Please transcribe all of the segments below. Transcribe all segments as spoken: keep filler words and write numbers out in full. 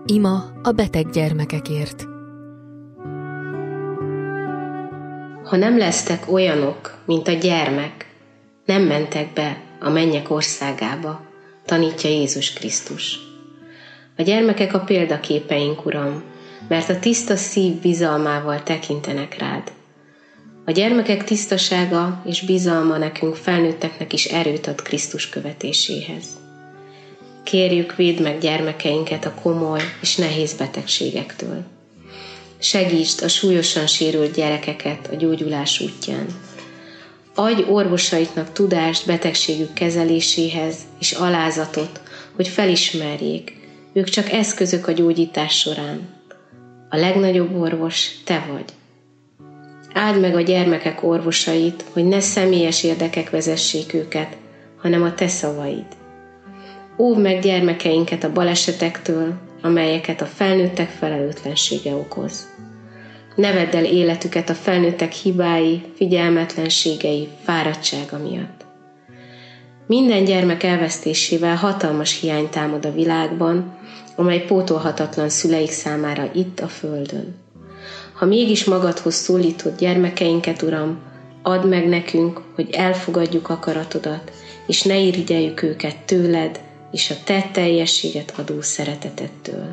Ima a beteg gyermekekért. Ha nem lesztek olyanok, mint a gyermek, nem mentek be a mennyek országába, tanítja Jézus Krisztus. A gyermekek a példaképeink, Uram, mert a tiszta szív bizalmával tekintenek rád. A gyermekek tisztasága és bizalma nekünk felnőtteknek is erőt ad Krisztus követéséhez. Kérjük, védd meg gyermekeinket a komoly és nehéz betegségektől. Segítsd a súlyosan sérült gyerekeket a gyógyulás útján. Adj orvosaiknak tudást betegségük kezeléséhez és alázatot, hogy felismerjék, ők csak eszközök a gyógyítás során. A legnagyobb orvos te vagy. Áld meg a gyermekek orvosait, hogy ne személyes érdekek vezessék őket, hanem a te szavaid. Óvd meg gyermekeinket a balesetektől, amelyeket a felnőttek felelőtlensége okoz. Ne vedd el életüket a felnőttek hibái, figyelmetlenségei, fáradtsága miatt. Minden gyermek elvesztésével hatalmas hiány támad a világban, amely pótolhatatlan szüleik számára itt a földön. Ha mégis magadhoz szólítod gyermekeinket, Uram, add meg nekünk, hogy elfogadjuk akaratodat, és ne irigyeljük őket tőled, és a te teljességet adó szeretetettől.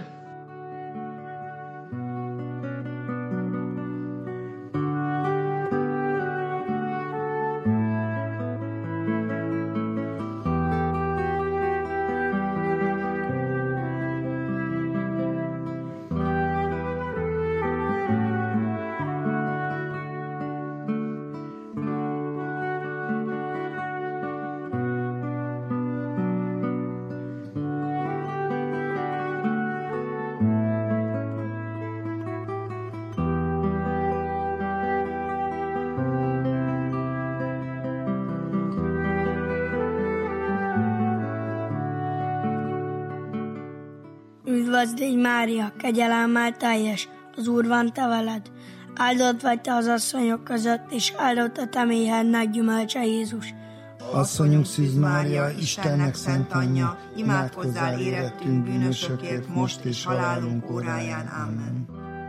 Üdvözlégy Mária, kegyelemmel teljes, az Úr van te veled. Áldott vagy te az asszonyok között, és áldott a te méhednek gyümölcse Jézus. Asszonyunk Szűz Mária, Istennek szent anyja, imádkozzál érettünk bűnösökért, most és halálunk óráján. Amen.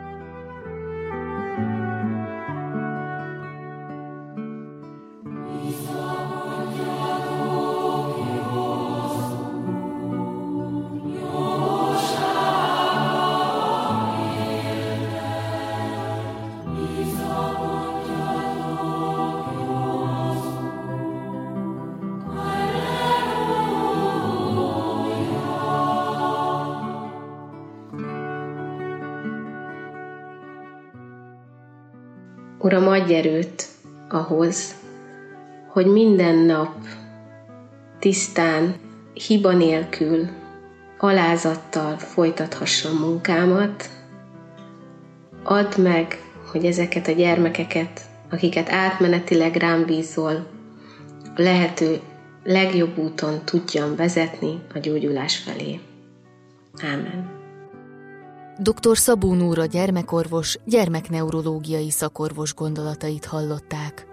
Uram, adj erőt ahhoz, hogy minden nap tisztán, hiba nélkül, alázattal folytathassam munkámat. Add meg, hogy ezeket a gyermekeket, akiket átmenetileg rám bízol, a lehető legjobb úton tudjam vezetni a gyógyulás felé. Ámen. doktor Szabó Nóra gyermekorvos, gyermekneurológiai szakorvos gondolatait hallották.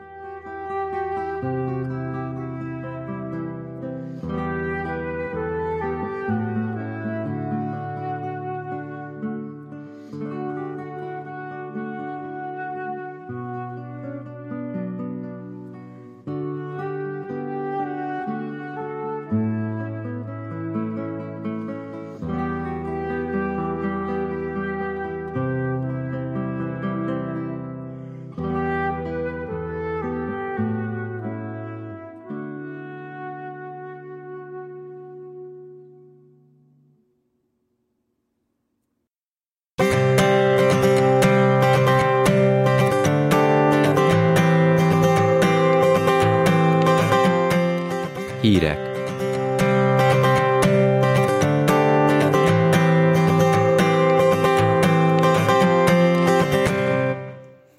Hírek.